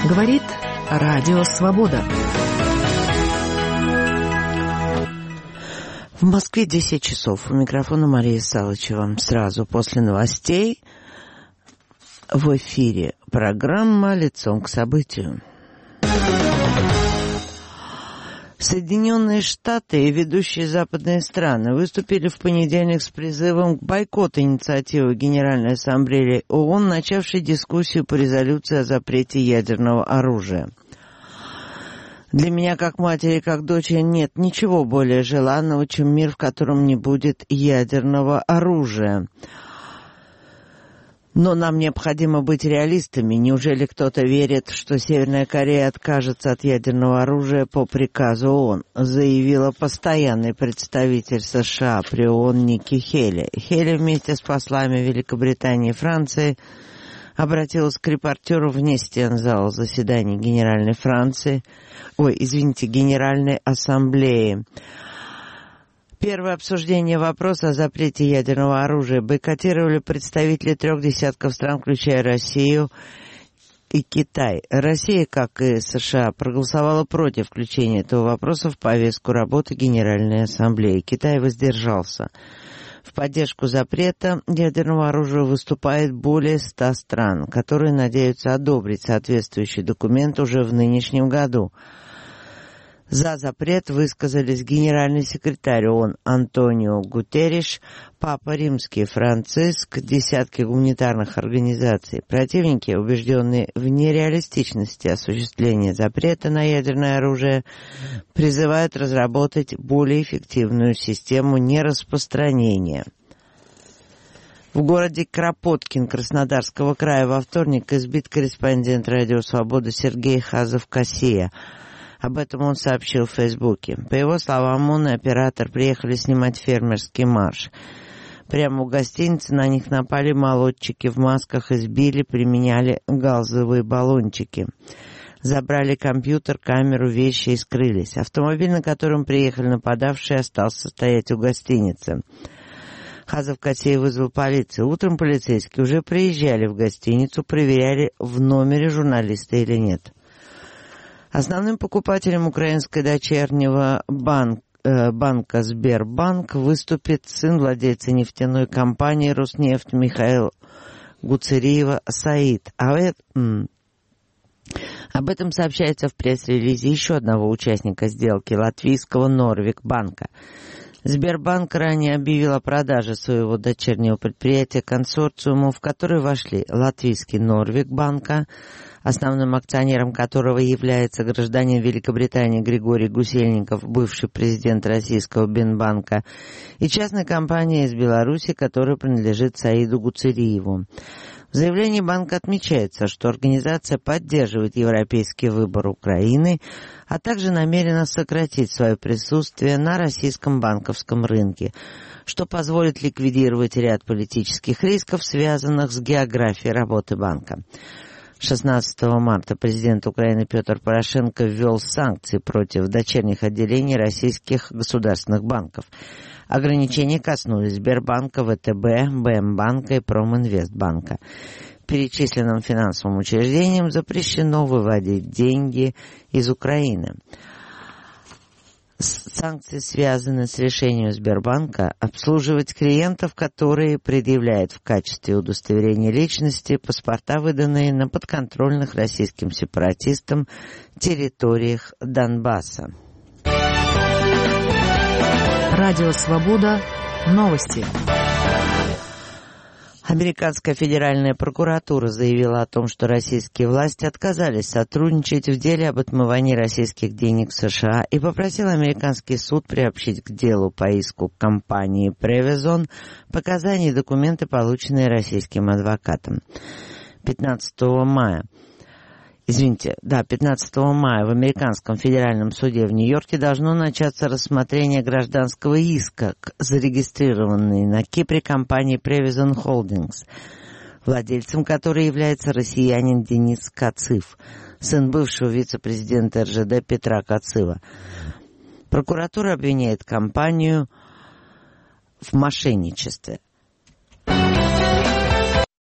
Говорит Радио Свобода. В Москве 10 часов. У микрофона Мария Салычева. Сразу после новостей в эфире программа «Лицом к событию». Соединенные Штаты и ведущие западные страны выступили в понедельник с призывом к бойкоту инициативы Генеральной Ассамблеи ООН, начавшей дискуссию по резолюции о запрете ядерного оружия. Для меня, как матери, как дочери, нет ничего более желанного, чем мир, в котором не будет ядерного оружия. Но нам необходимо быть реалистами. Неужели кто-то верит, что Северная Корея откажется от ядерного оружия по приказу ООН, заявила постоянный представитель США при ООН Ники Хейли. Хейли вместе с послами Великобритании и Франции обратилась к репортеру вне стен зала заседаний Генеральной Ассамблеи. Первое обсуждение вопроса о запрете ядерного оружия бойкотировали представители 3 десятков стран, включая Россию и Китай. Россия, как и США, проголосовала против включения этого вопроса в повестку работы Генеральной Ассамблеи. Китай воздержался. В поддержку запрета ядерного оружия выступает более 100 стран, которые надеются одобрить соответствующий документ уже в нынешнем году. За запрет высказались генеральный секретарь ООН Антонио Гутерриш, Папа Римский Франциск, десятки гуманитарных организаций. Противники, убежденные в нереалистичности осуществления запрета на ядерное оружие, призывают разработать более эффективную систему нераспространения. В городе Кропоткин Краснодарского края во вторник избит корреспондент «Радио Свобода» Сергей Хазов-Косия. Об этом он сообщил в Фейсбуке. По его словам, он и оператор приехали снимать фермерский марш. Прямо у гостиницы на них напали молодчики в масках, избили, применяли газовые баллончики. Забрали компьютер, камеру, вещи и скрылись. Автомобиль, на котором приехали нападавшие, остался стоять у гостиницы. Хазов-Косей вызвал полицию. Утром полицейские уже приезжали в гостиницу, проверяли, в номере журналиста или нет. Основным покупателем украинской дочернего банка «Сбербанк» выступит сын владельца нефтяной компании «Роснефть» Михаил Гуцериева Саид. Об этом сообщается в пресс-релизе еще одного участника сделки латвийского Норвик-банка. Сбербанк ранее объявил о продаже своего дочернего предприятия консорциуму, в который вошли латвийский Норвик-банка, основным акционером которого является гражданин Великобритании Григорий Гусельников, бывший президент российского Бинбанка, и частная компания из Беларуси, которая принадлежит Саиду Гуцериеву. В заявлении банка отмечается, что организация поддерживает европейский выбор Украины, а также намерена сократить свое присутствие на российском банковском рынке, что позволит ликвидировать ряд политических рисков, связанных с географией работы банка. 16 марта президент Украины Петр Порошенко ввел санкции против дочерних отделений российских государственных банков. Ограничения коснулись Сбербанка, ВТБ, БМБанка и Проминвестбанка. Перечисленным финансовым учреждениям запрещено выводить деньги из Украины. Санкции связаны с решением Сбербанка обслуживать клиентов, которые предъявляют в качестве удостоверения личности паспорта, выданные на подконтрольных российским сепаратистам территориях Донбасса. Радио Свобода. Новости. Американская федеральная прокуратура заявила о том, что российские власти отказались сотрудничать в деле об отмывании российских денег в США и попросила американский суд приобщить к делу по иску компании Prevezon показания и документы, полученные российским адвокатом. 15 мая в американском федеральном суде в Нью-Йорке должно начаться рассмотрение гражданского иска к зарегистрированной на Кипре компании Prevezon Holdings, владельцем которой является россиянин Денис Кацив, сын бывшего вице-президента РЖД Петра Кацива. Прокуратура обвиняет компанию в мошенничестве.